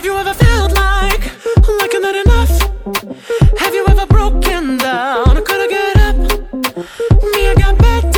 you ever felt like you're not enough? Have you ever broken down? Could I get up? Me, I got better.